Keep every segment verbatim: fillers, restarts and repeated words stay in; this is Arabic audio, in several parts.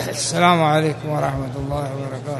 السلام عليكم ورحمة الله وبركاته.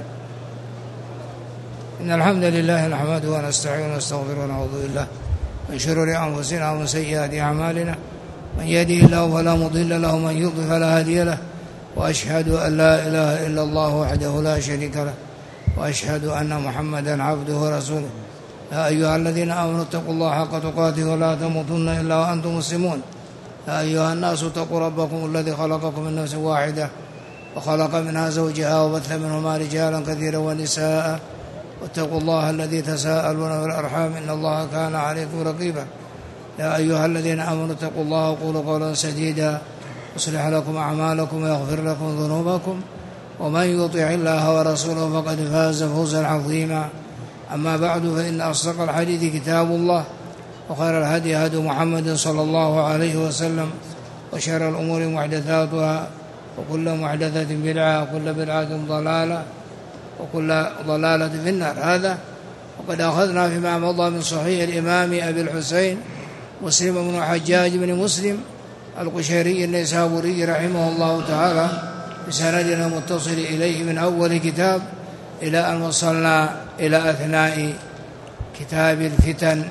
إن الحمد لله نحمده ونستعينه ونستغفره ونعوذ بالله من شرور أنفسنا ومن سيئات أعمالنا، من يهده الله فلا مضل له ومن يضلل فلا هادي له، وأشهد أن لا إله إلا الله وحده لا شريك له، وأشهد أن محمدا عبده ورسوله. يا أيها الذين آمنوا اتقوا الله حق تقاته ولا تموتن إلا وأنتم مسلمون. يا أيها الناس اتقوا ربكم الذي خلقكم من نفس واحدة وخلق منها زوجها وبث منهما رجالا كثيرا ونساء، واتقوا الله الذي تساءلون بالأرحام إن الله كان عليكم رقيبا. يا أيها الذين آمنوا اتقوا الله وقولوا قولا سديدا يصلح لكم أعمالكم ويغفر لكم ذنوبكم، ومن يطع الله ورسوله فقد فاز فوزا عظيما. أما بعد، فإن أصدق الحديث كتاب الله، وخير الهدي هدي محمد صلى الله عليه وسلم، وشر الأمور محدثاتها، وكل محدثة بدعة، وكل بدعة ضلالة، وكل ضلالة في النار. هذا وقد أخذنا فيما مضى من صحيح الإمام أبي الحسين مسلم بن حجاج بن مسلم القشيري النيسابوري رحمه الله تعالى بسندنا متصل إليه من أول كتاب إلى أن وصلنا إلى أثناء كتاب الفتن،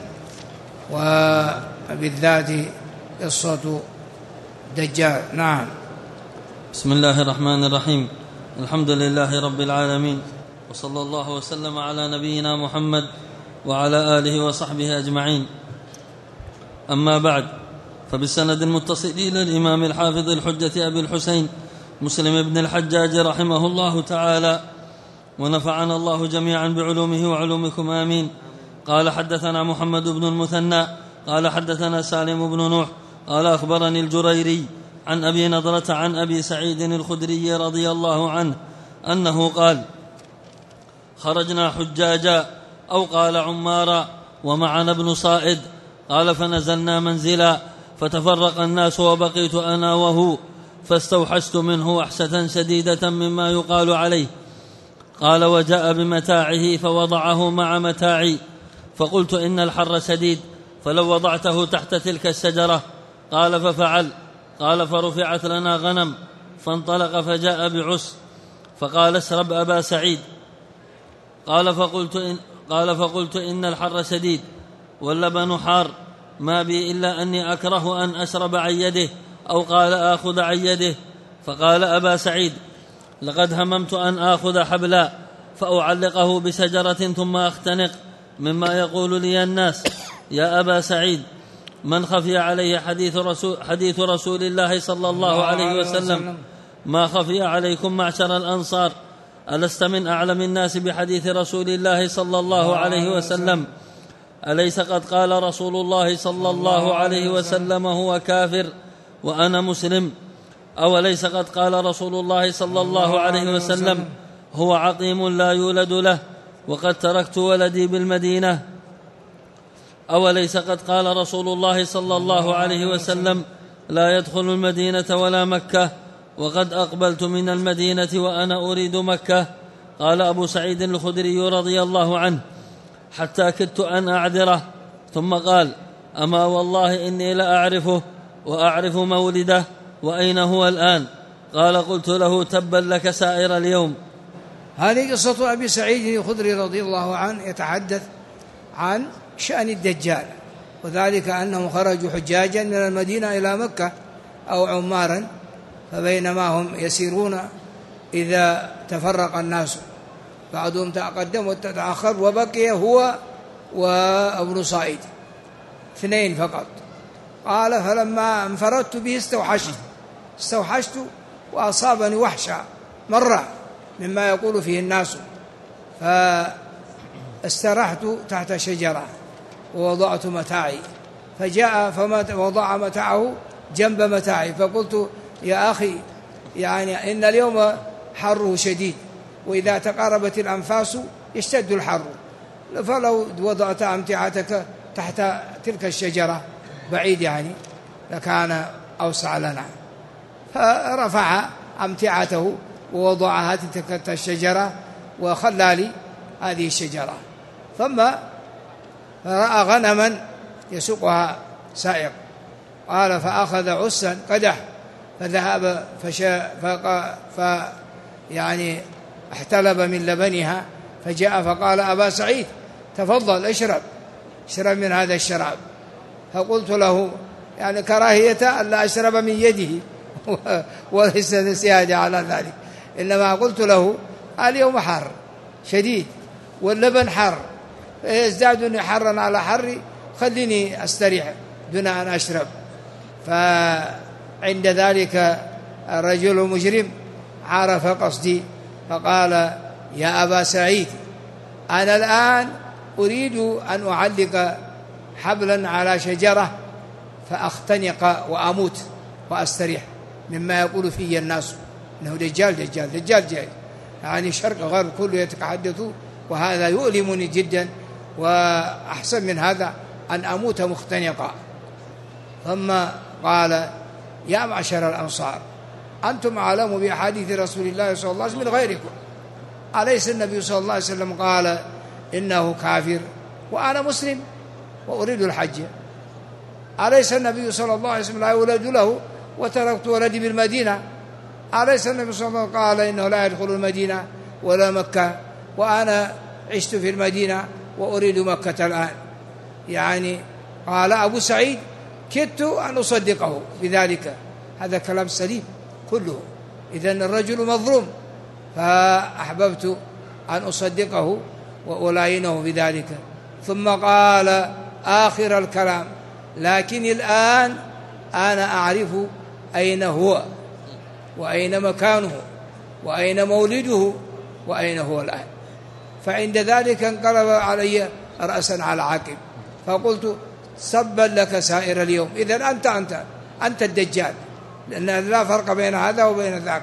وبالذات قصة دجال. نعم. بسم الله الرحمن الرحيم. الحمد لله رب العالمين، وصلى الله وسلم على نبينا محمد وعلى آله وصحبه أجمعين. أما بعد، فبالسند المتصل إلى الإمام الحافظ الحجة أبي الحسين مسلم بن الحجاج رحمه الله تعالى، ونفعنا الله جميعا بعلومه وعلومكم آمين. قال: حدثنا محمد بن المثنى قال حدثنا سالم بن نوح قال أخبرني الجريري عن أبي نضرة عن أبي سعيد الخدري رضي الله عنه أنه قال: خرجنا حجاجا أو قال عمارا ومعنا ابن صائد، قال: فنزلنا منزلا فتفرق الناس وبقيت أنا وهو، فاستوحشت منه وحشة شديدة مما يقال عليه. قال: وجاء بمتاعه فوضعه مع متاعي، فقلت: إن الحر شديد، فلو وضعته تحت تلك الشجرة. قال: ففعل. قال: فرفعت لنا غنم، فانطلق فجاء بعس، فقال: اشرب أبا سعيد. قال فقلت إن, قال فقلت إن الحر شديد واللبن حار، ما بي إلا أني أكره أن أشرب عن يده، أو قال آخذ عن يده. فقال أبا سعيد: لقد هممت أن آخذ حبلا فأعلقه بشجرة ثم أختنق مما يقول لي الناس. يا أبا سعيد، من خفي عليه حديث رسول, حديث رسول الله صلى الله عليه وسلم ما خفي عليكم معشر الأنصار. ألست من أعلم الناس بحديث رسول الله صلى الله عليه وسلم؟ أليس قد قال رسول الله صلى الله عليه وسلم هو كافر وأنا مسلم؟ أوليس قد قال رسول الله صلى الله عليه وسلم هو عقيم لا يولد له وقد تركت ولدي بالمدينة؟ أوليس قد قال رسول الله صلى الله عليه وسلم لا يدخل المدينة ولا مكة وقد أقبلت من المدينة وأنا أريد مكة؟ قال أبو سعيد الخدري رضي الله عنه: حتى كدت أن أعذره، ثم قال: أما والله إني لأعرفه وأعرف مولده، وأين هو الآن؟ قال: قلت له: تبا لك سائر اليوم. هذه قصة أبي سعيد الخدري رضي الله عنه، يتحدث عن شأن الدجال، وذلك أنهم خرجوا حجاجا من المدينة إلى مكة أو عمارا، فبينما هم يسيرون إذا تفرق الناس، بعضهم تقدم وتتأخر، وبقي هو وابن صائد اثنين فقط. قال: فلما انفردت به استوحشت استوحشت وأصابني وحشة مرة مما يقول فيه الناس، فاسترحت تحت شجرة ووضعت متاعي، فجاء فوضع متاعه جنب متاعي، فقلت: يا أخي، يعني إن اليوم حره شديد، وإذا تقاربت الأنفاس يشتد الحر، فلو وضعت أمتعتك تحت تلك الشجرة بعيد يعني لكان أوسع لنا. فرفع أمتعته ووضعها تلك الشجرة وخلى لي هذه الشجرة. ثم رأى غنما يسوقها سائق، قال: فأخذ عسا قدح فذهب فشا يعني احتلب من لبنها، فجاء فقال أبا سعيد تفضل اشرب اشرب من هذا الشراب. فقلت له يعني كراهية ألا أشرب من يده وليس زيادة على ذلك، إنما قلت له اليوم حر شديد واللبن حر فيزدادني حرا على حري، خليني أستريح دون أن أشرب. فعند ذلك الرجل المجرم عرف قصدي فقال يا أبا سعيد أنا الآن أريد أن أعلق حبلا على شجرة فأختنق وأموت وأستريح مما يقول فيه الناس إنه دجال دجال دجال جاي، يعني شرق غرب كله يتحدثوا، وهذا يؤلمني جدا، وأحسن من هذا أن أموت مختنقا. ثم قال يا معشر الأنصار أنتم أعلم بأحاديث رسول الله صلى الله عليه وسلم من غيركم، أليس النبي صلى الله عليه وسلم قال إنه كافر وأنا مسلم وأريد الحج؟ أليس النبي صلى الله عليه وسلم لا يولد له وتركت ولدي بالمدينة؟ أليس النبي صلى الله عليه وسلم قال إنه لا يدخل المدينة ولا مكة وأنا عشت في المدينة وأريد مكة الآن؟ يعني قال أبو سعيد كدت أن أصدقه بذلك، هذا كلام سليم كله، إذن الرجل مظلوم، فأحببت أن أصدقه وألاينه بذلك. ثم قال آخر الكلام لكن الآن أنا أعرف أين هو وأين مكانه وأين مولده وأين هو الآن. فعند ذلك انقلب علي رأسا على عقب، فقلت سبا لك سائر اليوم، إذن أنت أنت أنت الدجال، لأن لا فرق بين هذا وبين ذاك.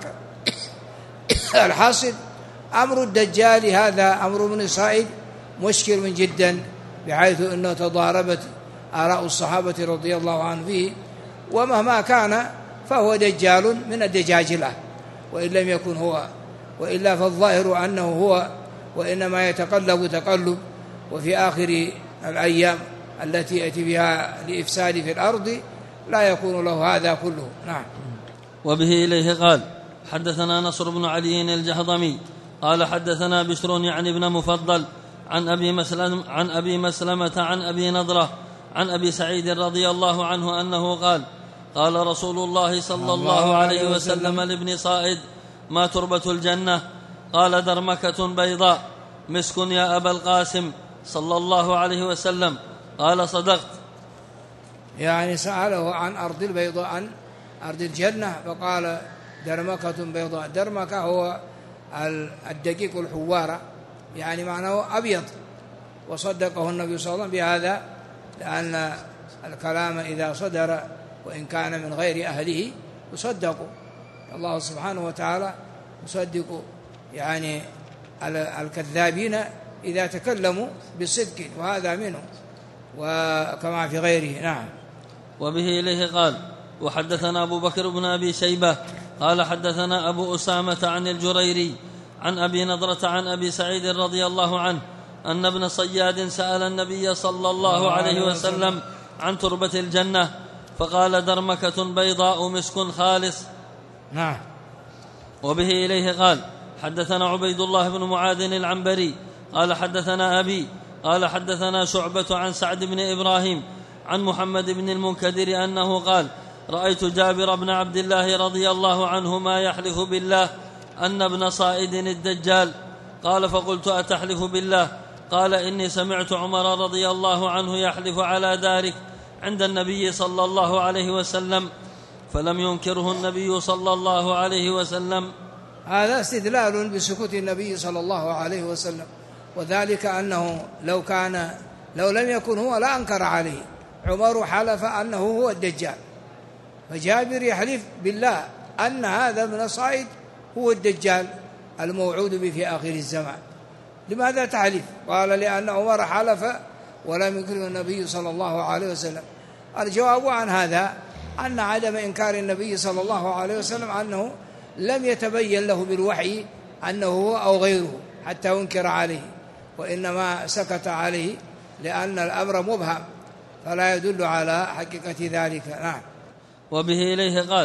الحاصل أمر الدجال هذا أمر من صائد مشكل من جدا، بحيث أنه تضاربت آراء الصحابة رضي الله عنهم فيه، ومهما كان فهو دجال من الدجاجلة وإن لم يكن هو، وإلا فالظاهر أنه هو، وإنما يتقلب تقلب، وفي آخر الأيام التي يأتي بها لإفساد في الأرض لا يكون له هذا كله. نعم. وبه إليه قال حدثنا نصر بن علي الجهضمي قال حدثنا بشر يعني ابن مفضل عن أبي مسلمة عن أبي مسلمة عن أبي نضرة عن أبي سعيد رضي الله عنه أنه قال قال رسول الله صلى الله عليه وسلم لابن صائد ما تربة الجنة؟ قال درمكة بيضاء مسك يا أبا القاسم صلى الله عليه وسلم. قال صدقت، يعني سأله عن أرض البيضاء عن أرض الجنة، فقال درمكة بيضاء. درمكة هو الدقيق الحوارة، يعني معناه أبيض، وصدقه النبي صلى الله عليه وسلم بهذا، لأن الكلام إذا صدر وإن كان من غير أهله يصدق. الله سبحانه وتعالى يصدق يعني الكذابين إذا تكلموا بالصدق، وهذا منه وكما في غيره. نعم. وبه إليه قال وحدثنا أبو بكر بن أبي شيبة قال حدثنا أبو أسامة عن الجريري عن أبي نضرة عن أبي سعيد رضي الله عنه أن ابن صياد سأل النبي صلى الله عليه وسلم عن تربة الجنة فقال درمكة بيضاء مسك خالص. نعم. وبه إليه قال حدثنا عبيد الله بن معاذ العنبري قال حدثنا أبي قال حدثنا شعبة عن سعد بن إبراهيم عن محمد بن المنكدر أنه قال رأيت جابر بن عبد الله رضي الله عنهما يحلف بالله أن ابن صائد الدجال. قال فقلت أتحلف بالله؟ قال إني سمعت عمر رضي الله عنه يحلف على ذلك عند النبي صلى الله عليه وسلم فلم ينكره النبي صلى الله عليه وسلم. هذا استدلال بسكوت النبي صلى الله عليه وسلم، وذلك أنه لو كان لو لم يكن هو لا أنكر عليه. عمر حلف أنه هو الدجال، فجابر يحلف بالله أن هذا ابن صائد هو الدجال الموعود به في آخر الزمان. لماذا تحلف؟ قال لأن عمر حلف ولم ينكره النبي صلى الله عليه وسلم. الجواب عن هذا أن عدم إنكار النبي صلى الله عليه وسلم أنه لم يتبين له بالوحي أنه هو أو غيره حتى ينكر عليه، وإنما سكت عليه لأن الأمر مبهم فلا يدل على حقيقة ذلك. نعم. وبه إليه قال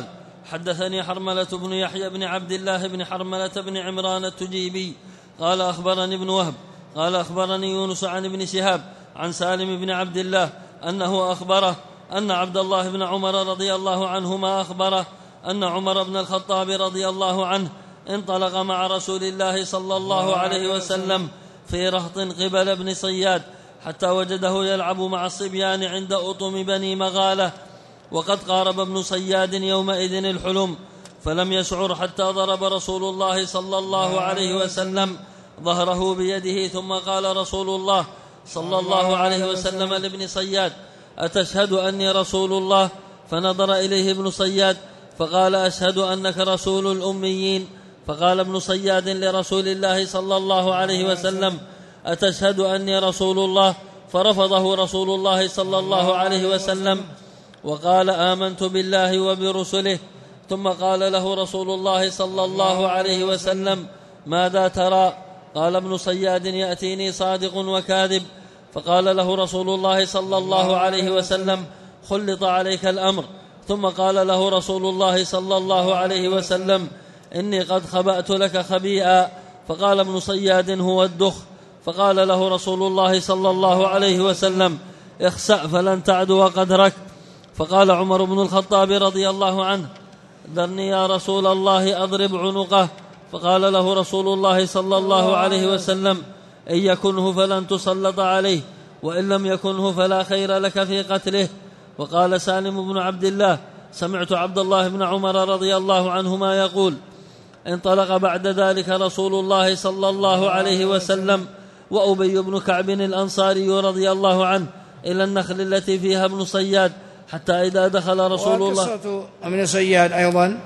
حدثني حرملة بن يحيى بن عبد الله بن حرملة بن عمران التجيبي قال أخبرني ابن وهب قال أخبرني يونس عن ابن شهاب عن سالم بن عبد الله أنه أخبره أن عبد الله بن عمر رضي الله عنهما أخبره أن عمر بن الخطاب رضي الله عنه انطلق مع رسول الله صلى الله عليه وسلم في رهط قبل ابن صياد حتى وجده يلعب مع الصبيان عند أطم بني مغالة، وقد قارب ابن صياد يومئذ الحلم، فلم يشعر حتى ضرب رسول الله صلى الله عليه وسلم ظهره بيده، ثم قال رسول الله صلى الله عليه وسلم لابن صياد: أتشهد أني رسول الله؟ فنظر إليه ابن صياد فقال: أشهد أنك رسول الأميين. فقال ابن صياد لرسول الله صلى الله عليه وسلم: أتشهد أني رسول الله؟ فرفضه رسول الله صلى الله عليه وسلم وقال: آمنت بالله وبرسله. ثم قال له رسول الله صلى الله عليه وسلم: ماذا ترى؟ قال ابن صياد: يأتيني صادق وكاذب. فقال له رسول الله صلى الله عليه وسلم: خلط عليك الأمر. ثم قال له رسول الله صلى الله عليه وسلم: إني قد خبأت لك خبيئا. فقال ابن صياد: هو الدخ. فقال له رسول الله صلى الله عليه وسلم: اخسأ فلن تعدو قدرك. فقال عمر بن الخطاب رضي الله عنه: ذرني يا رسول الله أضرب عنقه. فقال له رسول الله صلى الله عليه وسلم: إن يكنه فلن تسلط عليه، وإن لم يكنه فلا خير لك في قتله. وقال سالم بن عبد الله: سمعت عبد الله بن عمر رضي الله عنهما يقول: انطلق بعد ذلك رسول الله صلى الله عليه وسلم وأبي بن كعب الأنصاري رضي الله عنه إلى النخل التي فيها ابن صياد، حتى إذا دخل رسول الله. وقصة ابن صياد أيضا،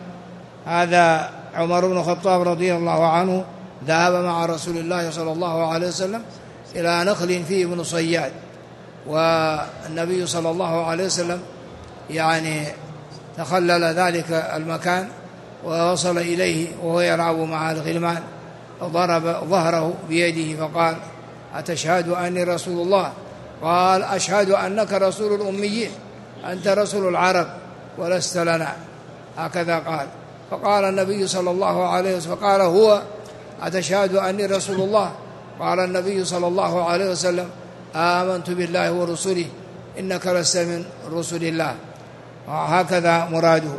هذا عمر بن الخطاب رضي الله عنه ذهب مع رسول الله صلى الله عليه وسلم إلى نخل فيه ابن صياد، والنبي صلى الله عليه وسلم يعني تخلل ذلك المكان ووصل إليه وهو يلعب مع الغلمان، وضرب ظهره بيده فقال: أتشهد أني رسول الله؟ قال: أشهد أنك رسول الأميين، أنت رسول العرب ولست لنا، هكذا قال. فقال النبي صلى الله عليه وسلم فقال هو: أتشهد أني رسول الله؟ قال النبي صلى الله عليه وسلم: آمنت بالله ورسله إنك لست من رسل الله، هكذا مراده.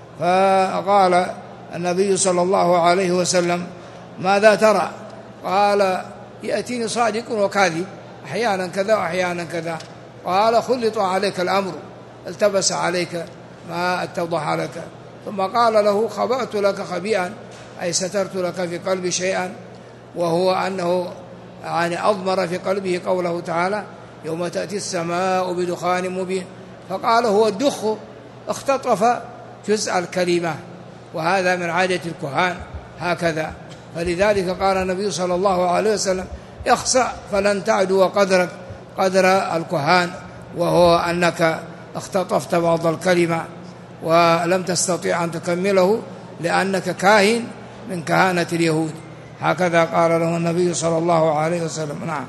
فقال النبي صلى الله عليه وسلم: ماذا ترى؟ قال: يأتيني صادق وكاذب، أحيانا كذا وأحيانا كذا. قال: خلط عليك الأمر، التبس عليك ما اتضح لك. ثم قال له: خبأت لك خبيئا، أي سترت لك في قلبي شيئا، وهو أنه يعني أضمر في قلبه قوله تعالى: يوم تأتي السماء بدخان مبين. فقال: هو الدخ، اختطف جزء الكلمة، وهذا من عادة الكهان هكذا. فلذلك قال النبي صلى الله عليه وسلم: اخسأ فلن تعدو قدرك قدر الكهان، وهو أنك اختطفت بعض الكلمة ولم تستطيع أن تكمله لأنك كاهن من كهانة اليهود، هكذا قال له النبي صلى الله عليه وسلم. نعم.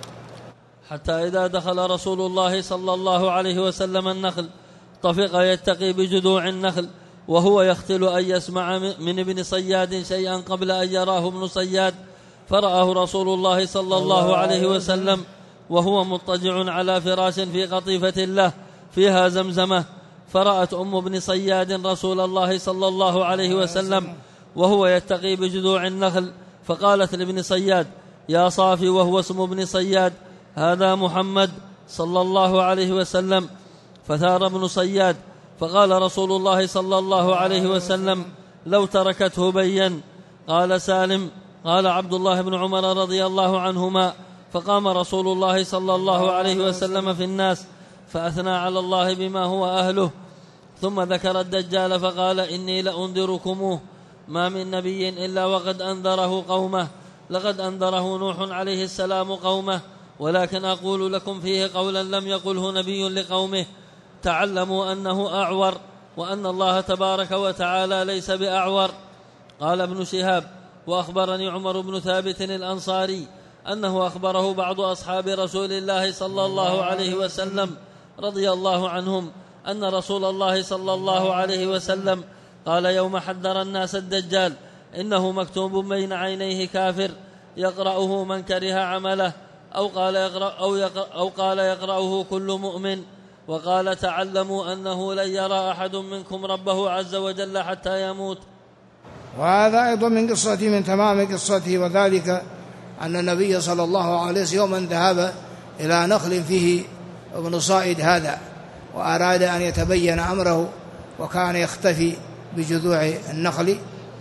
حتى إذا دخل رسول الله صلى الله عليه وسلم النخل طفق يتقي بجذوع النخل، وهو يختل أن يسمع من ابن صياد شيئا قبل أن يراه ابن صياد، فرآه رسول الله صلى الله عليه وسلم وهو مضطجع على فراش في قطيفة له فيها زمزمة. فرأت أم ابن صياد رسول الله صلى الله عليه وسلم وهو يتقي بجذوع النخل، فقالت لابن صياد: يا صافي، وهو اسم ابن صياد: هذا محمد صلى الله عليه وسلم. فثار ابن صياد، فقال رسول الله صلى الله عليه وسلم: لو تركته بين. قال سالم: قال عبد الله بن عمر رضي الله عنهما: فقام رسول الله صلى الله عليه وسلم في الناس فأثنى على الله بما هو أهله، ثم ذكر الدجال فقال: إني لأنذركموه، ما من نبي إلا وقد أنذره قومه، لقد أنذره نوح عليه السلام قومه، ولكن أقول لكم فيه قولا لم يقله نبي لقومه: تعلموا أنه أعور، وأن الله تبارك وتعالى ليس بأعور. قال ابن شهاب: وأخبرني عمر بن ثابت الأنصاري أنه أخبره بعض أصحاب رسول الله صلى الله عليه وسلم رضي الله عنهم أن رسول الله صلى الله عليه وسلم قال يوم حذر الناس الدجال إنه مكتوب بين عينيه كافر يقرأه من كره عمله أو قال يقرأ أو, يقرأ أو قال يقرأه كل مؤمن. وقال تعلموا أنه لن يرى أحد منكم ربه عز وجل حتى يموت. وهذا أيضا من قصته، من تمام قصته، وذلك أن النبي صلى الله عليه وسلم يوما ذهب إلى نخل فيه ابن صائد هذا، وأراد أن يتبين أمره، وكان يختفي بجذوع النخل،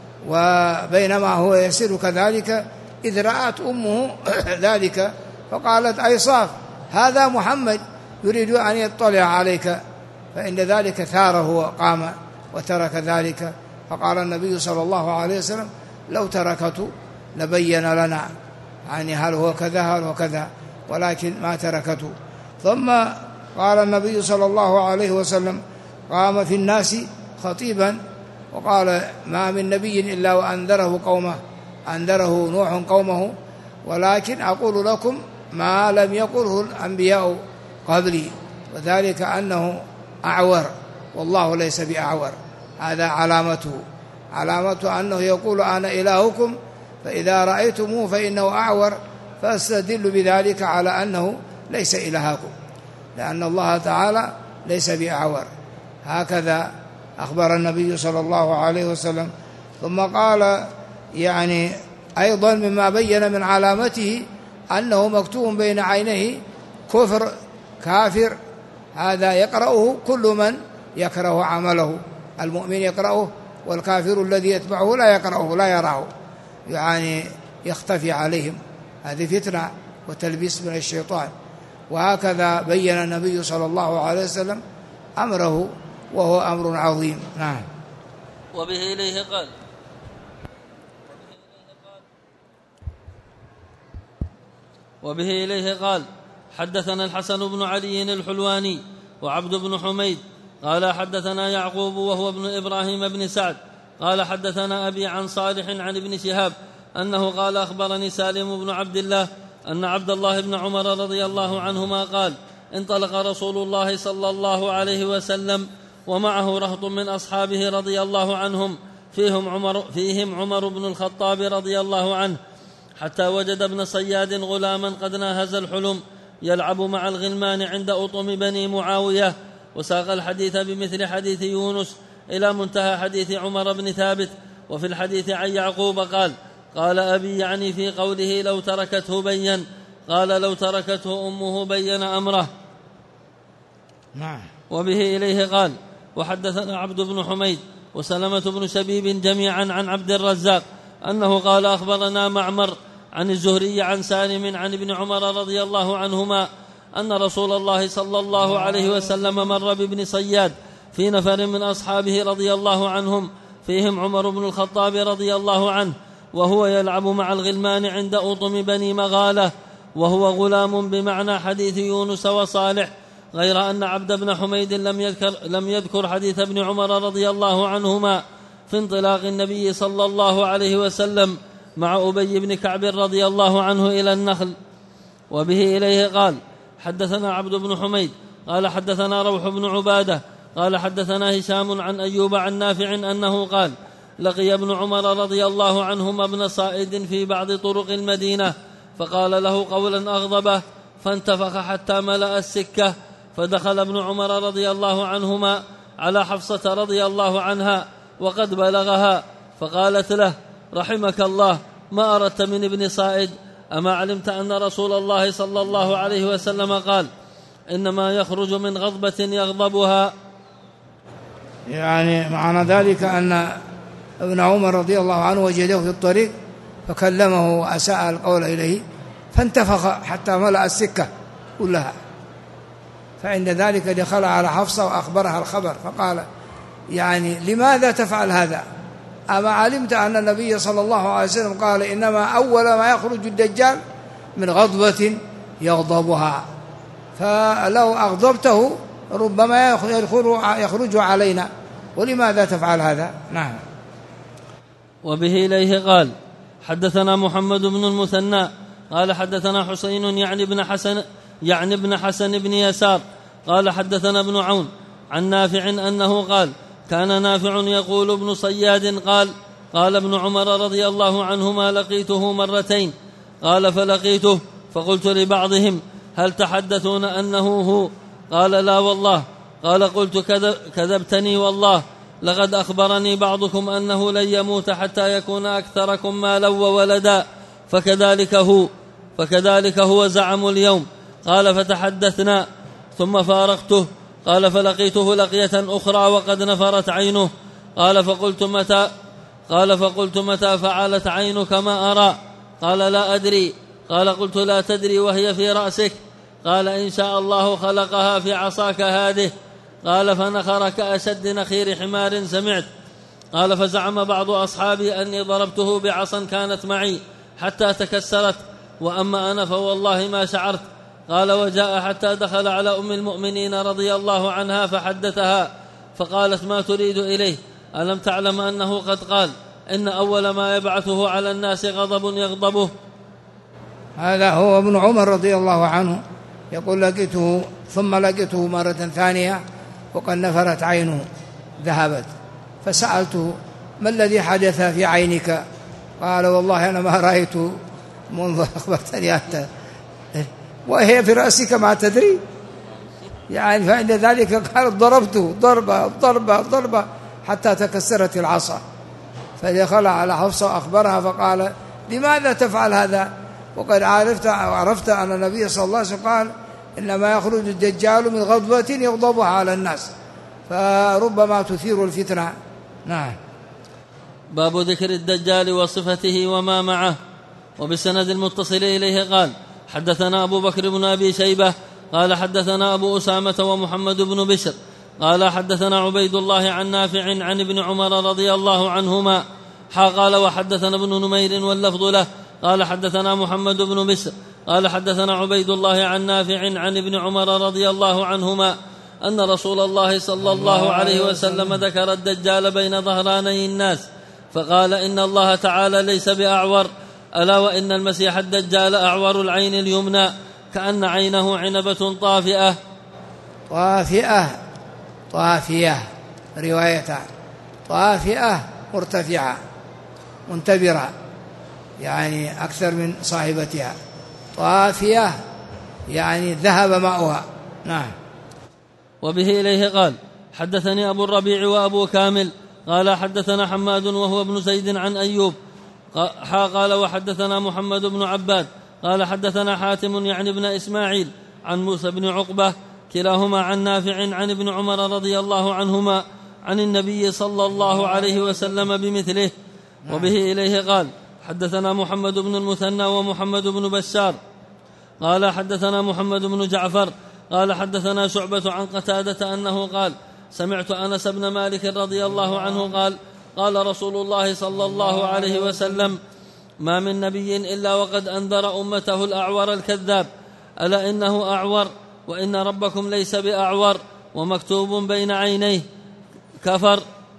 وبينما هو يسير كذلك إذ رأت أمه ذلك فقالت أي صاف هذا محمد يريد أن يطلع عليك، فإن ذلك ثاره وقام وترك ذلك. فقال النبي صلى الله عليه وسلم لو تركته لبين لنا، يعني هل هو كذا هل هو كذا، ولكن ما تركته. ثم قال النبي صلى الله عليه وسلم قام في الناس خطيبا وقال ما من نبي إلا وأنذره قومه، أنذره نوح قومه، ولكن أقول لكم ما لم يقله الأنبياء قبلي، وذلك أنه أعور والله ليس بأعور. هذا علامته، علامته أنه يقول أنا إلهكم، فإذا رأيتموه فإنه أعور فاستدل بذلك على أنه ليس إلهكم، لأن الله تعالى ليس بأعور. هكذا أخبر النبي صلى الله عليه وسلم. ثم قال يعني أيضا مما بين من علامته أنه مكتوب بين عينيه كفر كافر، هذا يقرأه كل من يكره عمله، المؤمن يقرأه والكافر الذي يتبعه لا يقرأه لا يراه، يعني يختفي عليهم. هذه فتنة وتلبيس من الشيطان. وهكذا بين النبي صلى الله عليه وسلم أمره، وهو أمر عظيم. نعم. وبه إليه قال وبه إليه قال حدثنا الحسن بن علي الحلواني وعبد بن حميد قال حدثنا يعقوب وهو ابن إبراهيم بن سعد قال حدثنا أبي عن صالح عن ابن شهاب أنه قال أخبرني سالم بن عبد الله أن عبد الله بن عمر رضي الله عنهما قال انطلق رسول الله صلى الله عليه وسلم ومعه رهط من أصحابه رضي الله عنهم فيهم عمر, فيهم عمر بن الخطاب رضي الله عنه، حتى وجد ابن صياد غلاما قد ناهز الحلم يلعب مع الغلمان عند أطم بني معاوية، وساق الحديث بمثل حديث يونس إلى منتهى حديث عمر بن ثابت. وفي الحديث عن يعقوب قال قال أبي يعني في قوله لو تركته بين، قال لو تركته أمه بين أمره. نعم. وبه إليه قال وحدثنا عبد بن حميد وسلمة بن شبيب جميعا عن عبد الرزاق أنه قال أخبرنا معمر عن الزهري عن سالم عن ابن عمر رضي الله عنهما أن رسول الله صلى الله عليه وسلم مر بابن صياد في نفر من أصحابه رضي الله عنهم فيهم عمر بن الخطاب رضي الله عنه، وهو يلعب مع الغلمان عند أطم بني مغالة، وهو غلام بمعنى حديث يونس وصالح، غير أن عبد بن حميد لم يذكر, لم يذكر حديث ابن عمر رضي الله عنهما في انطلاق النبي صلى الله عليه وسلم مع أبي بن كعب رضي الله عنه إلى النخل. وبه إليه قال حدثنا عبد بن حميد قال حدثنا روح بن عبادة قال حدثنا هشام عن أيوب عن نافع أنه قال لقي ابن عمر رضي الله عنهما ابن صائد في بعض طرق المدينة فقال له قولا أغضبه فانتفخ حتى ملأ السكة، فدخل ابن عمر رضي الله عنهما على حفصة رضي الله عنها وقد بلغها فقالت له رحمك الله ما أردت من ابن صائد، أما علمت أن رسول الله صلى الله عليه وسلم قال إنما يخرج من غضبة يغضبها. يعني معنى ذلك أن ابن عمر رضي الله عنه وجده في الطريق فكلمه وأساء القول إليه فانتفخ حتى ملأ السكة كلها، فعند ذلك دخل على حفصة وأخبرها الخبر فقال يعني لماذا تفعل هذا؟ أما علمت أن النبي صلى الله عليه وسلم قال إنما أول ما يخرج الدجال من غضبة يغضبها، فلو أغضبته ربما يخرج علينا، ولماذا تفعل هذا؟ نعم. وبه إليه قال حدثنا محمد بن المثنى قال حدثنا حسين يعني ابن حسن يعني ابن حسن بن يسار قال حدثنا ابن عون عن نافع أنه قال كان نافع يقول ابن صياد قال قال ابن عمر رضي الله عنهما لقيته مرتين قال فلقيته فقلت لبعضهم هل تحدثون أنه هو قال لا والله قال قلت كذبتني والله لقد أخبرني بعضكم أنه لن يموت حتى يكون أكثركم مالا وولدا فكذلك هو فكذلك هو زعموا اليوم قال فتحدثنا ثم فارقته قال فلقيته لقية أخرى وقد نفرت عينه قال فقلت متى قال فقلت متى فعلت عينك ما أرى قال لا أدري قال قلت لا تدري وهي في رأسك قال إن شاء الله خلقها في عصاك هذه قال فنخر كأشد نخير حمار سمعت قال فزعم بعض أصحابي أني ضربته بعصا كانت معي حتى تكسرت وأما أنا فوالله ما شعرت قال وجاء حتى دخل على أم المؤمنين رضي الله عنها فحدثها فقالت ما تريد إليه ألم تعلم أنه قد قال إن أول ما يبعثه على الناس غضب يغضبه. هذا هو ابن عمر رضي الله عنه يقول لقيته ثم لقيته مرة ثانية وقد نفرت عينه ذهبت فسألته ما الذي حدث في عينك قال والله أنا ما رأيت منذ أخبرتني أنت وهي في رأسك ما تدري يعني فعند ذلك قال ضربته ضربة ضربة ضربة حتى تكسرت العصا فدخل على حفصة وأخبرها فقال لماذا تفعل هذا وقد عرفت عرفت أن النبي صلى الله عليه وسلم قال إنما يخرج الدجال من غضبة يغضبها على الناس فربما تثير الفتنة. نعم. باب ذكر الدجال وصفته وما معه. وبالسند المتصل إليه قال حدثنا أبو بكر بن أبي شيبة قال حدثنا أبو أسامة ومحمد بن بشر قال حدثنا عبيد الله عن نافع عن ابن عمر رضي الله عنهما حا قال وحدثنا ابن نمير واللفظ له قال حدثنا محمد بن بشر قال حدثنا عبيد الله عن نافع عن ابن عمر رضي الله عنهما أن رسول الله صلى الله عليه وسلم ذكر الدجال بين ظهراني الناس فقال إن الله تعالى ليس بأعور ألا وإن المسيح الدجال أعور العين اليمنى كأن عينه عنبة طافئة. طافئة طافية روايتان طافئة مرتفعة منتبرة يعني أكثر من صاحبتها طافية يعني ذهب ماؤها. نعم. وبه إليه قال حدثني أبو الربيع وأبو كامل قال حدثنا حماد وهو ابن زيد عن أيوب قال وحدثنا محمد بن عباد قال حدثنا حاتم يعني ابن إسماعيل عن موسى بن عقبة كلاهما عن نافع عن ابن عمر رضي الله عنهما عن النبي صلى الله عليه وسلم بمثله. وبه إليه قال حدثنا محمد بن المثنى ومحمد بن بشار قال حدثنا محمد بن جعفر قال حدثنا شعبة عن قتادة أنه قال سمعت أنس بن مالك رضي الله عنه قال قال رسول الله صلى الله عليه وسلم ما من نبي إلا وقد أنذر أمته الأعور الكذاب ألا إنه أعور وإن ربكم ليس بأعور ومكتوب بين عينيه كفر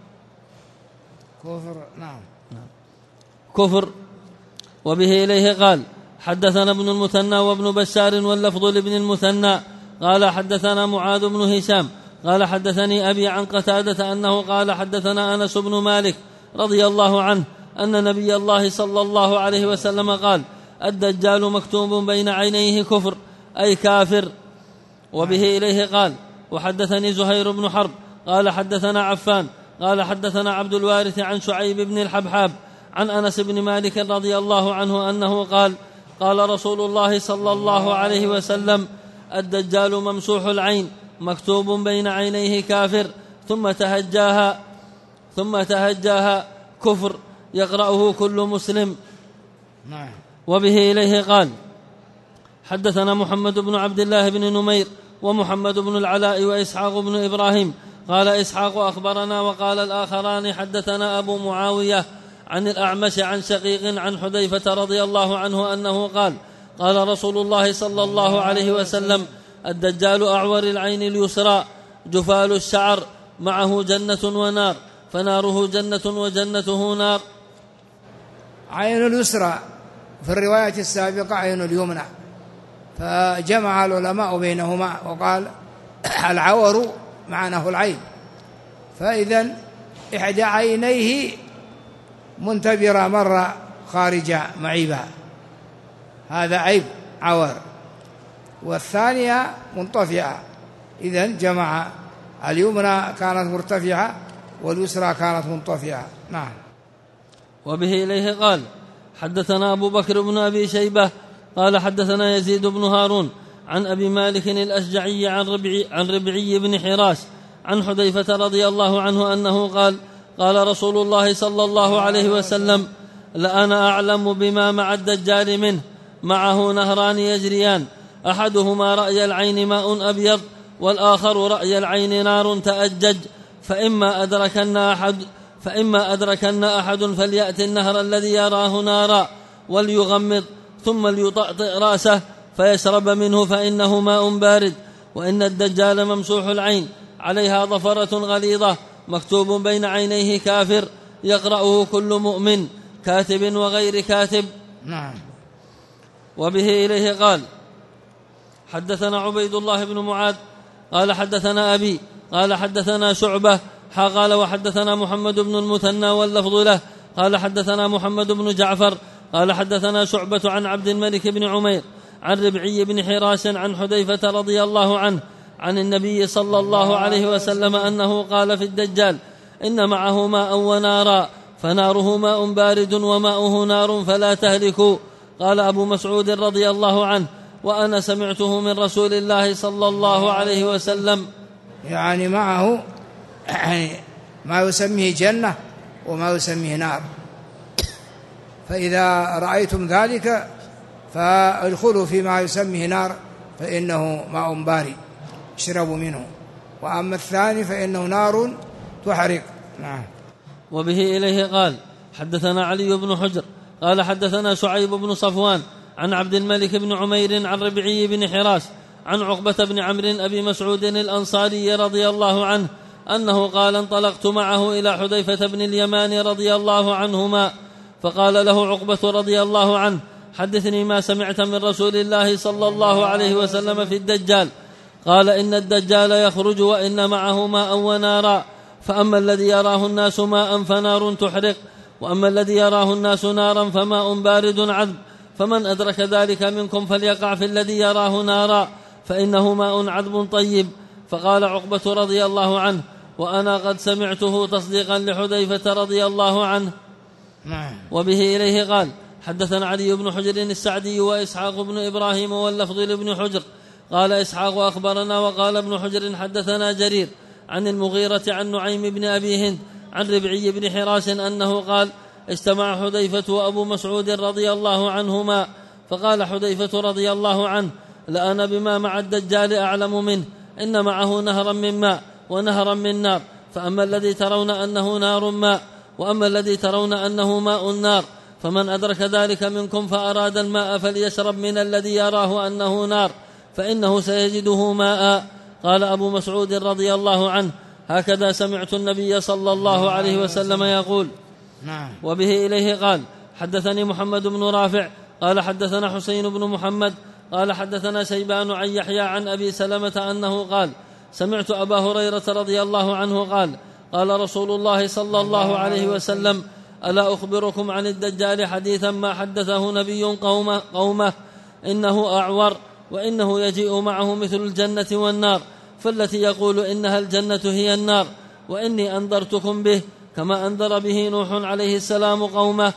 كفر. نعم. كفر. وبه إليه قال حدثنا ابن المثنى وابن بشار واللفظ لابن المثنى قال حدثنا معاذ بن هشام قال حدثني أبي عن قتادة أنه قال حدثنا أنس بن مالك رضي الله عنه أن نبي الله صلى الله عليه وسلم قال الدجال مكتوب بين عينيه كفر أي كافر. وبه إليه قال وحدثني زهير بن حرب قال حدثنا عفان قال حدثنا عبد الوارث عن شعيب بن الحبحاب عن أنس بن مالك رضي الله عنه أنه قال قال رسول الله صلى الله عليه وسلم الدجال ممسوح العين مكتوب بين عينيه كافر ثم تهجاها ثم تهجاها كفر يقرأه كل مسلم. وبه إليه قال حدثنا محمد بن عبد الله بن نمير ومحمد بن العلاء وإسحاق بن إبراهيم قال إسحاق أخبرنا وقال الآخران حدثنا أبو معاوية عن الأعمش عن شقيق عن حذيفة رضي الله عنه أنه قال قال رسول الله صلى الله عليه وسلم الدجال أعور العين اليسرى جفال الشعر معه جنة ونار فناره جنة وجنته نار. عين اليسرى في الرواية السابقة عين اليمنى فجمع العلماء بينهما وقال العور معناه العين فإذا إحدى عينيه منتبرة مرة خارج معيبها، هذا عيب عور، والثانية منطفئة، إذن جمع اليمنى كانت مرتفعة واليسرى كانت منطفئة. نعم. وبه إليه قال حدثنا أبو بكر بن أبي شيبة قال حدثنا يزيد بن هارون عن أبي مالك الأشجعي عن ربعي, عن ربعي بن حراش عن حذيفة رضي الله عنه أنه قال قال رسول الله صلى الله عليه وسلم لأنا أعلم بما مع الدجال منه، معه نهران يجريان، أحدهما رأي العين ماء أبيض، والآخر رأي العين نار تأجج، فإما أدركن أحد فإما أدركن أحد فليأتي النهر الذي يراه نارا وليغمض ثم ليطأطئ رأسه فيشرب منه فإنه ماء بارد. وإن الدجال ممسوح العين عليها ظفرة غليظة مكتوب بين عينيه كافر يقرأه كل مؤمن كاتب وغير كاتب. نعم. وبه إليه قال حدثنا عبيد الله بن معاذ قال حدثنا أبي قال حدثنا شعبة قال وحدثنا محمد بن المثنى واللفظ له قال حدثنا محمد بن جعفر قال حدثنا شعبة عن عبد الملك بن عمير عن ربعي بن حراش عن حذيفة رضي الله عنه عن النبي صلى الله عليه وسلم أنه قال في الدجال إن معه ماء ونارا فناره ماء بارد وماؤه نار فلا تهلكوا. قال أبو مسعود رضي الله عنه وأنا سمعته من رسول الله صلى الله عليه وسلم، يعني معه ما يسميه جنة وما يسميه نار، فإذا رأيتم ذلك فادخلوا فيما يسميه نار فإنه ماء بارد اشربوا منه، وأما الثاني فإنه نار تحرق. نعم. وبه إليه قال حدثنا علي بن حجر قال حدثنا شعيب بن صفوان عن عبد الملك بن عمير عن ربعي بن حراش عن عقبة بن عمرو أبي مسعود الأنصاري رضي الله عنه أنه قال انطلقت معه إلى حذيفة بن اليمان رضي الله عنهما فقال له عقبة رضي الله عنه حدثني ما سمعت من رسول الله صلى الله عليه وسلم في الدجال. قال إن الدجال يخرج وإن معه ماء ونارا، فأما الذي يراه الناس ماء فنار تحرق، وأما الذي يراه الناس نارا فماء بارد عذب، فمن أدرك ذلك منكم فليقع في الذي يراه نارا فإنه ماء عذب طيب. فقال عقبة رضي الله عنه وأنا قد سمعته تصديقا لحذيفة رضي الله عنه. وبه إليه قال حدثنا علي بن حجر السعدي وإسحاق بن إبراهيم واللفظ لابن حجر قال إسحاق أخبرنا وقال ابن حجر حدثنا جرير عن المغيرة عن نعيم بن أبي هند عن ربعي بن حراش أنه قال اجتمع حذيفة وأبو مسعود رضي الله عنهما فقال حذيفة رضي الله عنه لأنا بما مع الدجال أعلم منه، إن معه نهرا من ماء ونهرا من نار، فأما الذي ترون أنه نار ماء وأما الذي ترون أنه ماء نار، فمن أدرك ذلك منكم فأراد الماء فليشرب من الذي يراه أنه نار فإنه سيجده ماء. قال أبو مسعود رضي الله عنه هكذا سمعت النبي صلى الله عليه وسلم يقول. وبه إليه قال حدثني محمد بن رافع قال حدثنا حسين بن محمد قال حدثنا شيبان عن يحيى عن أبي سلمة أنه قال سمعت أبا هريرة رضي الله عنه قال قال رسول الله صلى الله عليه وسلم ألا أخبركم عن الدجال حديثا ما حدثه نبي قومه, قومه إنه أعور وإنه يجيء معه مثل الجنة والنار، فالتي يقول إنها الجنة هي النار، وإني أنذرتكم به كما أنذر به نوح عليه السلام قومه.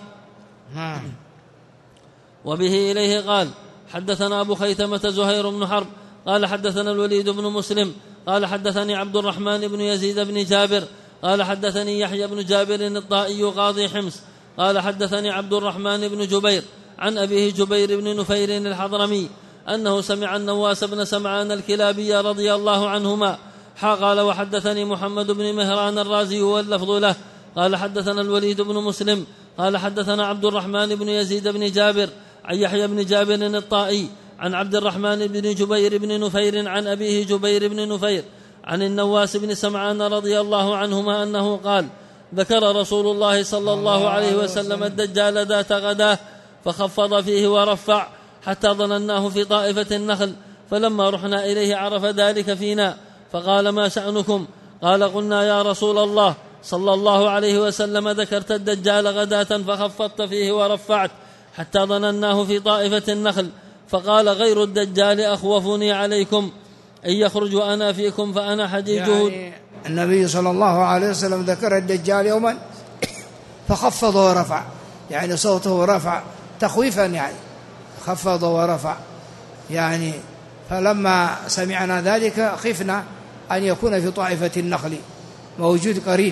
وبه إليه قال حدثنا أبو خيثمة زهير بن حرب قال حدثنا الوليد بن مسلم قال حدثني عبد الرحمن بن يزيد بن جابر قال حدثني يحيى بن جابر الطائي قاضي حمص قال حدثني عبد الرحمن بن جبير عن أبيه جبير بن نفير الحضرمي أنه سمع النواس بن سمعان الكلابي رضي الله عنهما قال وحدثني محمد بن مهران الرازي واللفظ له قال حدثنا الوليد بن مسلم قال حدثنا عبد الرحمن بن يزيد بن جابر عن يحيى بن جابر الطائي عن عبد الرحمن بن جبير بن نفير عن أبيه جبير بن نفير عن النواس بن سمعان رضي الله عنهما أنه قال ذكر رسول الله صلى الله عليه وسلم الدجال ذات غداه فخفض فيه ورفع حتى ظنناه في طائفة النخل، فلما رحنا إليه عرف ذلك فينا فقال ما شأنكم؟ قال قلنا يا رسول الله صلى الله عليه وسلم ذكرت الدجال غداة فخفضت فيه ورفعت حتى ظنناه في طائفة النخل، فقال غير الدجال أخوفني عليكم، إن يخرج أنا فيكم فأنا حجيجه. يعني النبي صلى الله عليه وسلم ذكر الدجال يوما فخفض ورفع، يعني صوته رفع تخويفا، يعني خفض ورفع يعني. فلما سمعنا ذلك خفنا أن يكون في طائفة النخل موجود قريب،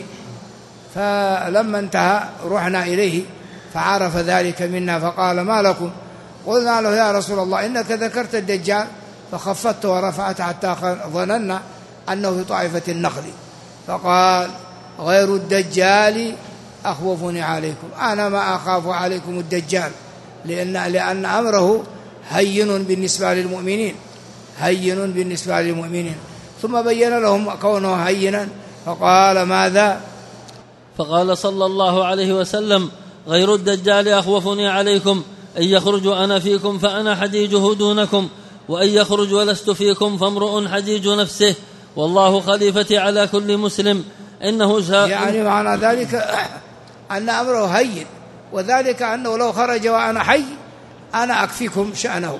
فلما انتهى رحنا إليه فعرف ذلك منا فقال ما لكم؟ قلنا له يا رسول الله إنك ذكرت الدجال فخفضت ورفعت حتى ظننا أنه في طائفة النخل، فقال غير الدجال أخوفني عليكم، أنا ما أخاف عليكم الدجال، لأن, لأن أمره هين بالنسبة للمؤمنين، هين بالنسبة للمؤمنين. ثم بين لهم كونه هينا فقال ماذا؟ فقال صلى الله عليه وسلم غير الدجال أخوفني عليكم، إن يخرج أنا فيكم فأنا حجيجه دونكم، وإن يخرج ولست فيكم فامرؤ حجيج نفسه، والله خليفتي على كل مسلم. إنه شاء يعني معنى ذلك أن أمره هين، وذلك أنه لو خرج وأنا حي أنا أكفيكم شأنه،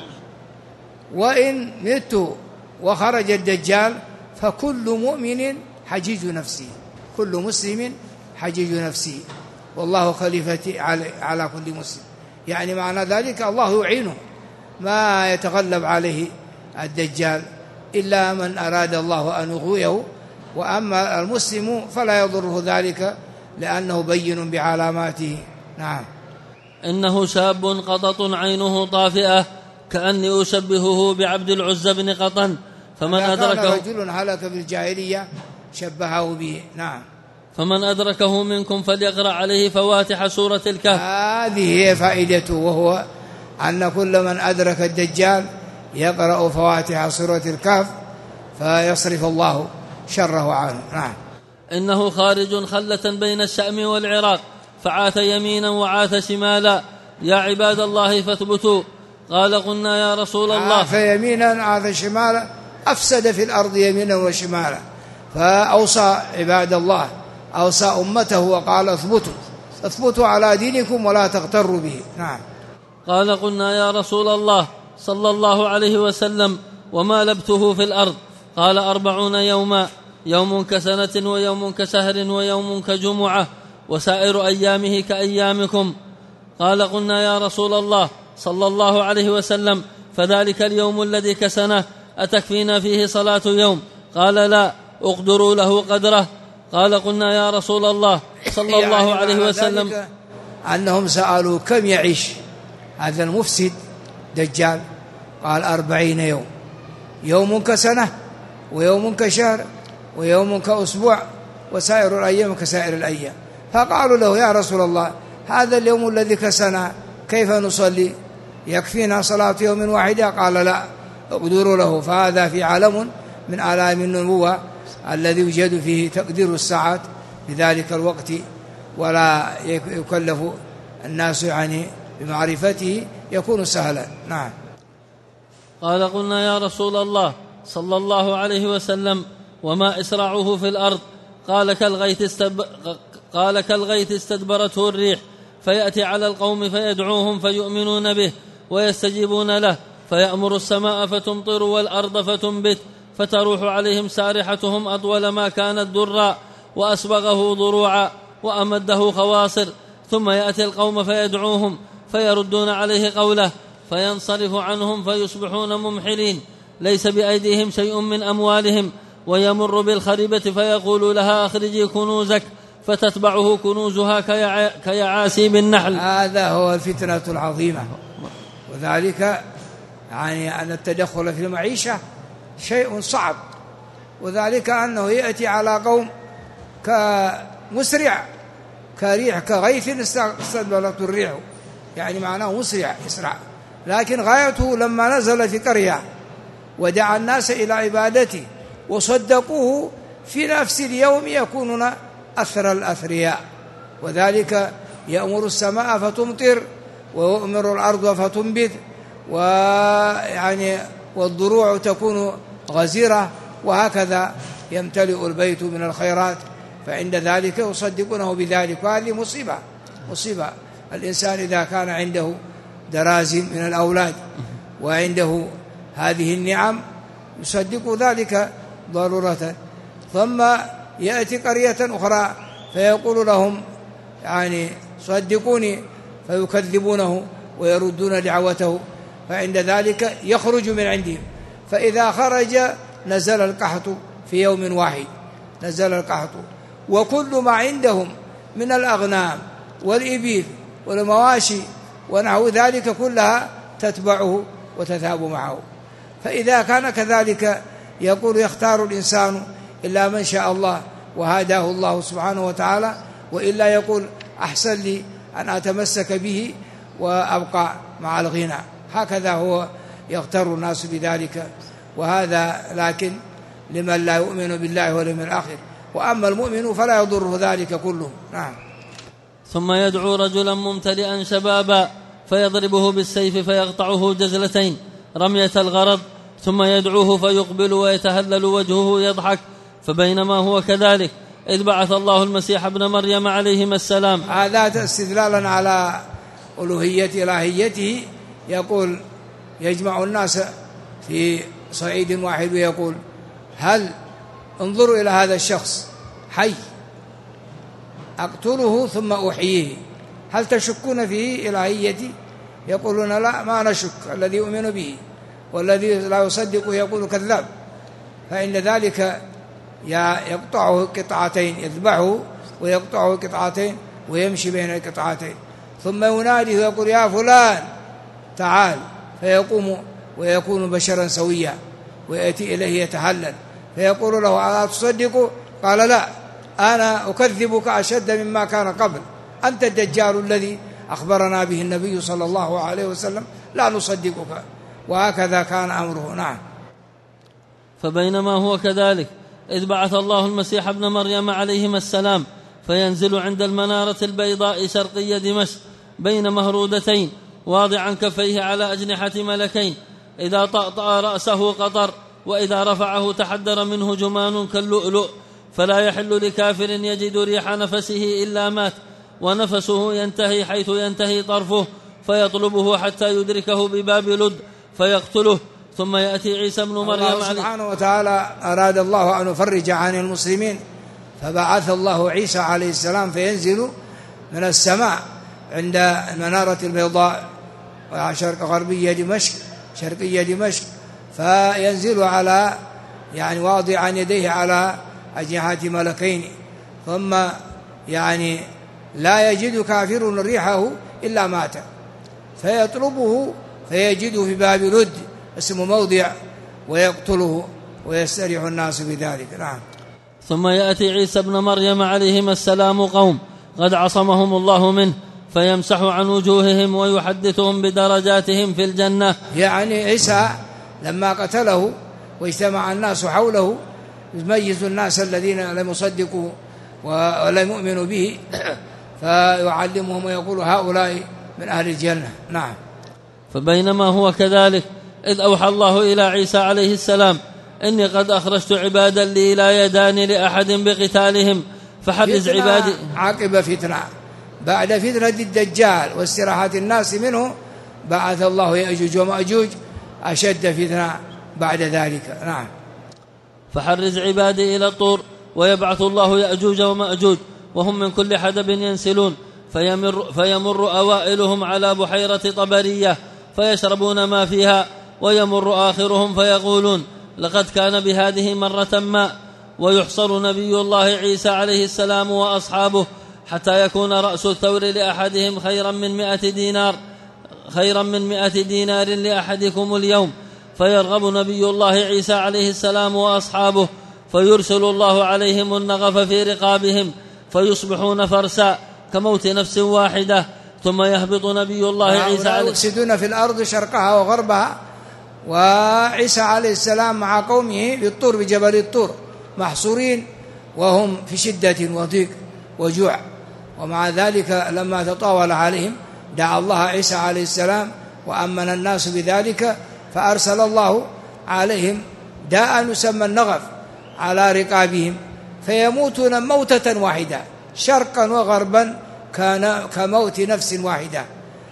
وإن مت وخرج الدجال فكل مؤمن حجيج نفسه، كل مسلم حجيج نفسه، والله خليفتي على كل مسلم. يعني معنى ذلك الله يعينه، ما يتغلب عليه الدجال إلا من أراد الله أن يغويه، وأما المسلم فلا يضره ذلك لأنه بين بعلاماته. نعم. إنه شاب قطط عينه طافئة كأني أشبهه بعبد العزى بن قطن، فمن أدركه رجل هلك بالجاهلية شبهه به. نعم. فمن أدركه منكم فليقرأ عليه فواتح سورة الكهف. هذه هي فائدته، وهو أن كل من أدرك الدجال يقرأ فواتح سورة الكهف فيصرف الله شره عنه. نعم. إنه خارج خلة بين الشأم والعراق فعاث يمينا وعاث شمالا، يا عباد الله فاثبتوا. قال قلنا يا رسول الله عاث يمينا عاث شمالا، أفسد في الأرض يمينا وشمالا، فأوصى عباد الله، أوصى أمته وقال اثبتوا اثبتوا على دينكم ولا تغتروا به. نعم. قال قلنا يا رسول الله صلى الله عليه وسلم وما لبثه في الأرض؟ قال أربعون يوما، يوم كسنة ويوم كشهر ويوم كجمعة، وسائر أيامه كأيامكم. قال قلنا يا رسول الله صلى الله عليه وسلم فذلك اليوم الذي كسنه أتكفينا فيه صلاة يوم؟ قال لا، اقدروا له قدره. قال قلنا يا رسول الله صلى الله يعني عليه وسلم أنهم سألوا كم يعيش هذا المفسد دجال؟ قال أربعين يوم، يوم كسنة ويوم كشهر ويوم كأسبوع وسائر الأيام كسائر الأيام. فقالوا له يا رسول الله هذا اليوم الذي كسنا كيف نصلي؟ يكفينا صلاة يوم واحدة؟ قال لا، اقدروا له. فهذا في علم من علام النبوة الذي يوجد فيه تقدير الساعات بذلك الوقت، ولا يكلف الناس يعني بمعرفته، يكون سهلا. نعم. قال قلنا يا رسول الله صلى الله عليه وسلم وما إسرعه في الأرض؟ قال كالغيث, استب... قال كالغيث استدبرته الريح، فيأتي على القوم فيدعوهم فيؤمنون به ويستجيبون له، فيأمر السماء فتمطر والأرض فتنبت، فتروح عليهم سارحتهم أطول ما كانت درا، وأسبغه ضروعا وأمده خواصر، ثم يأتي القوم فيدعوهم فيردون عليه قوله، فينصرف عنهم فيصبحون ممحلين ليس بأيديهم شيء من أموالهم، ويمر بالخربة فيقول لها أخرجي كنوزك، فتتبعه كنوزها كيع... كيعاسيب النحل. هذا هو الفتنة العظيمة، وذلك يعني أن التدخل في المعيشة شيء صعب، وذلك أنه يأتي على قوم كمسرع كريح كغيث استدبرت الريح، يعني معناه مسرع يسرع، لكن غايته لما نزل في قرية ودعا الناس إلى عبادته وصدقوه في نفس اليوم يكونون أثر الأثرياء، وذلك يأمر السماء فتمطر ويؤمر الأرض فتنبت، ويعني والضروع تكون غزيرة، وهكذا يمتلئ البيت من الخيرات، فعند ذلك يصدقونه بذلك. وهذه مصيبة مصيبة الإنسان إذا كان عنده درازم من الأولاد وعنده هذه النعم يصدق ذلك ضرورة، ثم يأتي قرية أخرى فيقول لهم يعني صدقوني فيكذبونه ويردون دعوته، فعند ذلك يخرج من عندهم. فإذا خرج نزل القحط في يوم واحد، نزل القحط، وكل ما عندهم من الأغنام والإبل والمواشي ونحو ذلك كلها تتبعه وتذهب معه. فإذا كان كذلك يقول يختار الإنسان إلا من شاء الله وهداه الله سبحانه وتعالى، وإلا يقول أحسن لي أن أتمسك به وأبقى مع الغنى. هكذا هو يغتر الناس بذلك، وهذا لكن لمن لا يؤمن بالله واليوم الآخر، وأما المؤمن فلا يضره ذلك كله. نعم. ثم يدعو رجلا ممتلئا شبابا فيضربه بالسيف فيقطعه جزلتين رمية الغرض، ثم يدعوه فيقبل ويتهلل وجهه يضحك. فبينما هو كذلك إذ بعث الله المسيح ابن مريم عليهما السلام. هذا استدلالا على ألوهية إلهيته، يقول يجمع الناس في صعيد واحد ويقول هل انظروا إلى هذا الشخص حي أقتله ثم أحييه، هل تشكون فيه إلهيتي؟ يقولون لا ما نشك، الذي يؤمن به والذي لا يصدق يقول كذاب. فإن ذلك يقطعه قطعتين، يذبحه ويقطعه قطعتين ويمشي بين القطعتين، ثم ينادي ويقول يا فلان تعال، فيقوم ويكون بشرا سويا ويأتي إليه يتهلل، فيقول له ألا تصدق؟ قال لا، أنا أكذبك أشد مما كان قبل، أنت الدجال الذي أخبرنا به النبي صلى الله عليه وسلم، لا نصدقك. وهكذا كان أمره. نعم. فبينما هو كذلك إذ بعث الله المسيح ابن مريم عليهما السلام فينزل عند المنارة البيضاء شرقي دمشق بين مهرودتين واضعا كفيه على أجنحة ملكين، إذا طأطأ رأسه قطر، وإذا رفعه تحدر منه جمان كاللؤلؤ، فلا يحل لكافر يجد ريح نفسه إلا مات، ونفسه ينتهي حيث ينتهي طرفه، فيطلبه حتى يدركه بباب لد فيقتله. ثم يأتي عيسى بن مريم. الله سبحانه وتعالى أراد الله أن يفرج عن المسلمين، فبعث الله عيسى عليه السلام فينزل من السماء عند المنارة البيضاء شرق غربية دمشق شرقية دمشق، فينزل على يعني واضعا يديه على أجنحة ملكين، ثم يعني لا يجد كافر ريحه إلا مات، فيطلبه فيجده في باب لد اسم موضع ويقتله ويستريح الناس بذلك. نعم. ثم يأتي عيسى ابن مريم عليهما السلام قوم قد عصمهم الله منه فيمسح عن وجوههم ويحدثهم بدرجاتهم في الجنة. يعني عيسى لما قتله واجتمع الناس حوله يميز الناس الذين لم يصدقوا ولم يؤمنوا به فيعلمهم ويقول هؤلاء من أهل الجنة. نعم. فبينما هو كذلك إذ أوحى الله إلى عيسى عليه السلام إني قد أخرجت عبادا لي لا يدان لأحد بقتالهم فحرز عبادي. عقب فتنة بعد فتنة الدجال واستراحة الناس منه بعث الله يأجوج ومأجوج أشد فتنة بعد ذلك. نعم. فحرز عبادي إلى الطور ويبعث الله يأجوج ومأجوج وهم من كل حدب ينسلون، فيمر, فيمر أوائلهم على بحيرة طبرية فيشربون ما فيها، ويمر آخرهم فيقولون لقد كان بهذه مرة ماء، ويحصر نبي الله عيسى عليه السلام وأصحابه حتى يكون رأس الثور لأحدهم خيرا من مئة دينار خيرا من مئة دينار لأحدكم اليوم، فيرغب نبي الله عيسى عليه السلام وأصحابه فيرسل الله عليهم النغف في رقابهم فيصبحون فرسا كموت نفس واحدة، ثم يهبط نبي الله عيسى عليه يفسدون في الأرض شرقها وغربها، وعيسى عليه السلام مع قومه بالطور بجبل الطور محصورين وهم في شدة وضيق وجوع، ومع ذلك لما تطاول عليهم دعا الله عيسى عليه السلام وأمن الناس بذلك، فأرسل الله عليهم داء يسمى النغف، على رقابهم فيموتون موتة واحدة شرقا وغربا كان كموت نفس واحدة،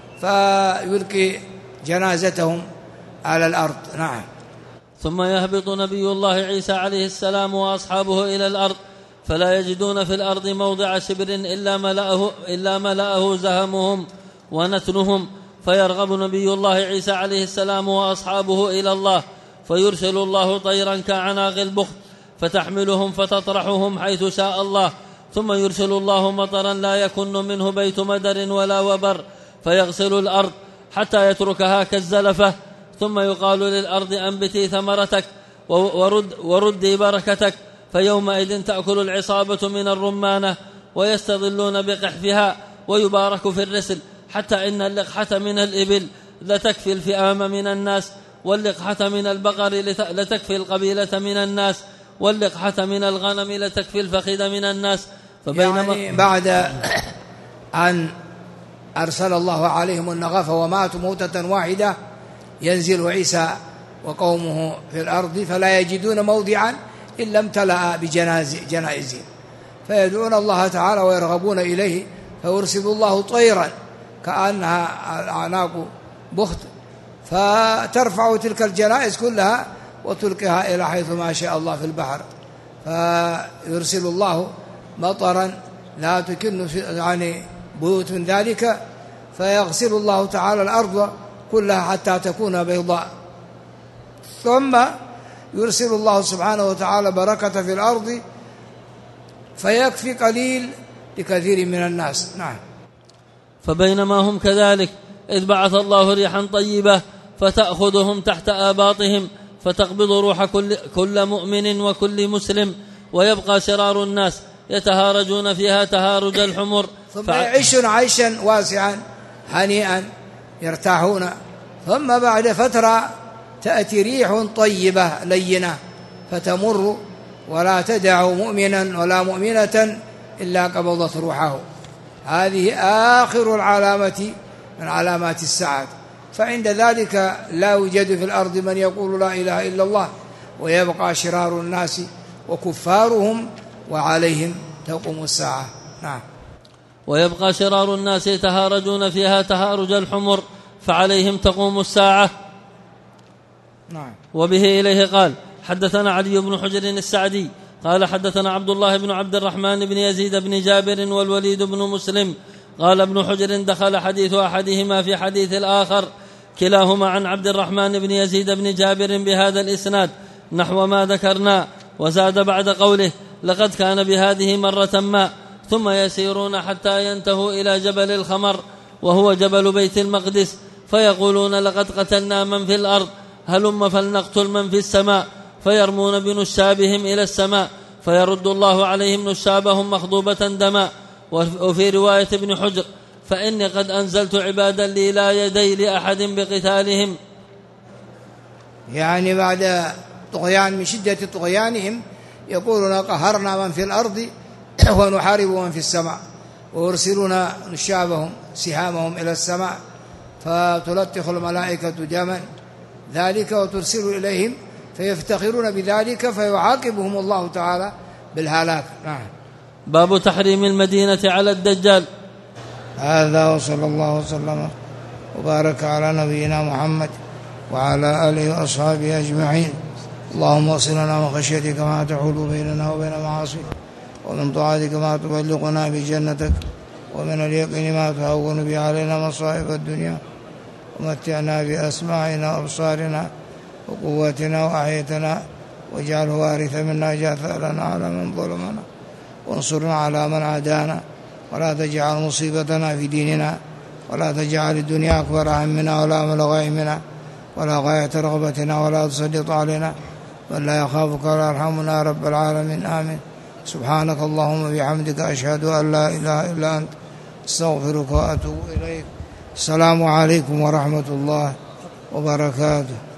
فيلقي جنازتهم على الأرض. نعم. ثم يهبط نبي الله عيسى عليه السلام وأصحابه إلى الأرض فلا يجدون في الأرض موضع شبر إلا ملأه, إلا ملأه زهمهم ونتنهم، فيرغب نبي الله عيسى عليه السلام وأصحابه إلى الله، فيرسل الله طيرا كعناق البخت فتحملهم فتطرحهم حيث شاء الله، ثم يرسل الله مطرا لا يكن منه بيت مدر ولا وبر فيغسل الأرض حتى يتركها كالزلفة، ثم يقال للأرض أنبتي ثمرتك ورد وردي بركتك، فيومئذ تأكل العصابة من الرمانة ويستظلون بقحفها ويبارك في الرسل، حتى إن اللقحة من الإبل لتكفي الفئام من الناس، واللقحة من البقر لتكفي القبيلة من الناس، واللقحة من الغنم لتكفي الفخذ من الناس. فبينما يعني بعد أن أرسل الله عليهم النغف وماتوا موتة واحدة ينزل عيسى وقومه في الأرض فلا يجدون موضعا إلا امتلأ بجنائزهم، فيدعون الله تعالى ويرغبون إليه، فيرسل الله طيرا كأنها أعناق بخت فترفع تلك الجنائز كلها وتلقيها إلى حيث ما شاء الله في البحر، فيرسل الله مطرا لا تكن يعني بيوت من ذلك، فيغسل الله تعالى الأرض كلها حتى تكون بيضاء، ثم يرسل الله سبحانه وتعالى بركة في الأرض فيكفي قليل لكثير من الناس. نعم. فبينما هم كذلك إذ بعث الله ريحا طيبة فتأخذهم تحت آباطهم فتقبض روح كل, كل مؤمن وكل مسلم، ويبقى شرار الناس يتهارجون فيها تهارج الحمر، ثم يعيشون عيشا واسعا هنيئا يرتاحون، ثم بعد فترة تأتي ريح طيبة لينة فتمر ولا تدع مؤمنا ولا مؤمنة إلا قبضت روحه. هذه آخر العلامة من علامات الساعة، فعند ذلك لا يوجد في الأرض من يقول لا إله إلا الله، ويبقى شرار الناس وكفارهم وعليهم تقوم الساعة. نعم. ويبقى شرار الناس يتهارجون فيها تهارج الحمر فعليهم تقوم الساعة. نعم. وبه إليه قال حدثنا علي بن حجر السعدي قال حدثنا عبد الله بن عبد الرحمن بن يزيد بن جابر والوليد بن مسلم قال ابن حجر دخل حديث أحدهما في حديث الآخر كلاهما عن عبد الرحمن بن يزيد بن جابر بهذا الإسناد نحو ما ذكرنا، وزاد بعد قوله لقد كان بهذه مرة ما، ثم يسيرون حتى ينتهوا إلى جبل الخمر وهو جبل بيت المقدس، فيقولون لقد قتلنا من في الأرض هلم فلنقتل من في السماء، فيرمون بنشابهم إلى السماء فيرد الله عليهم نشابهم مخضوبة دما. وفي رواية ابن حجر فإني قد أنزلت عبادا لي لا يدي لأحد بقتالهم، يعني بعد طغيان من شدة طغيانهم يقولون قهرنا من في الأرض ونحارب من في السماء، ويرسلون نشابهم سهامهم إلى السماء فتلطخ الملائكة دما ذلك وترسل إليهم فيفتخرون بذلك فيعاقبهم الله تعالى بالهلاك. نعم. باب تحريم المدينة على الدجال. هذا وصلى الله وسلم وبارك على نبينا محمد وعلى آله وأصحابه أجمعين. اللهم وصلنا من خشيتك ما تحول بيننا وبين معاصيك، ومن طاعتك ما تبلغنا بجنتك، ومن اليقين ما تهون به علينا مصائب الدنيا، ومتعنا بأسماعنا وأبصارنا وقوتنا وأحيتنا، واجعله وارث منا اجعل ثأرنا على من ظلمنا، وانصرنا على من عادانا، ولا تجعل مصيبتنا في ديننا، ولا تجعل الدنيا أكبر همنا ولا مبلغ علمنا ولا غاية رغبتنا، ولا تسلط علينا من لا يخافك ولا يرحمنا يا رب العالمين. آمين. سبحانك اللهم وبحمدك أشهد أن لا إله إلا أنت استغفرك وأتوب إليك. السلام عليكم ورحمة الله وبركاته.